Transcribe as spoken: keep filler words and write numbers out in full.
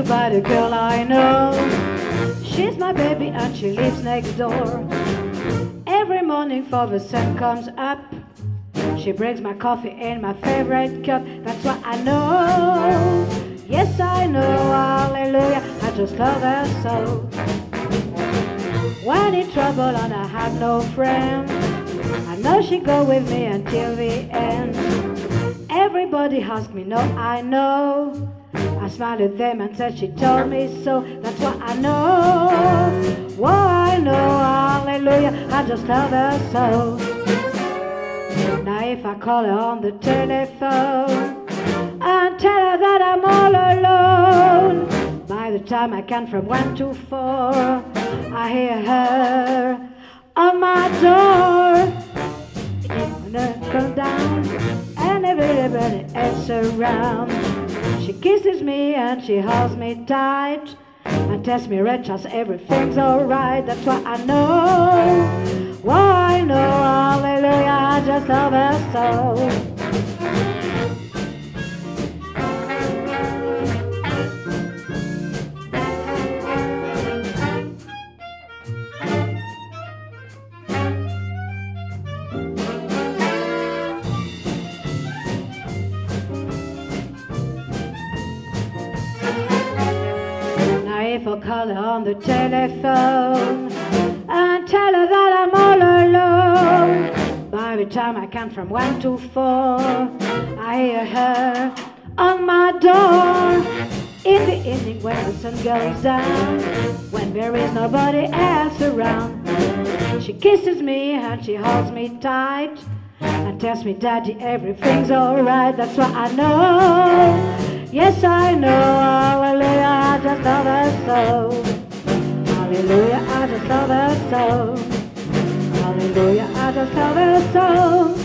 by the girl I know. She's my baby and she lives next door. Every morning before the sun comes up, she brings my coffee in my favorite cup. That's what I know. Yes, I know, hallelujah, I just love her so. When in trouble and I have no friend, I know she go with me until the end. Everybody asks me, no, I know. I smiled at them and said she told me so. That's what I know. Whoa, I know, hallelujah, I just love her so. Now if I call her on the telephone and tell her that I'm all alone, by the time I count from one to four, I hear her on my door. When I come down and everybody else around, she kisses me and she holds me tight and tells me, Red Charles, everything's alright. That's what I know. Whoa, I know, hallelujah, I just love her so. If I call her on the telephone and tell her that I'm all alone, by the time I count from one to four, I hear her on my door. In the evening when the sun goes down, when there is nobody else around, she kisses me and she holds me tight and tells me, Daddy, everything's alright. That's what I know. Yes, I know, hallelujah, I just love her so. Hallelujah, I just love her so. Hallelujah, I just love her so.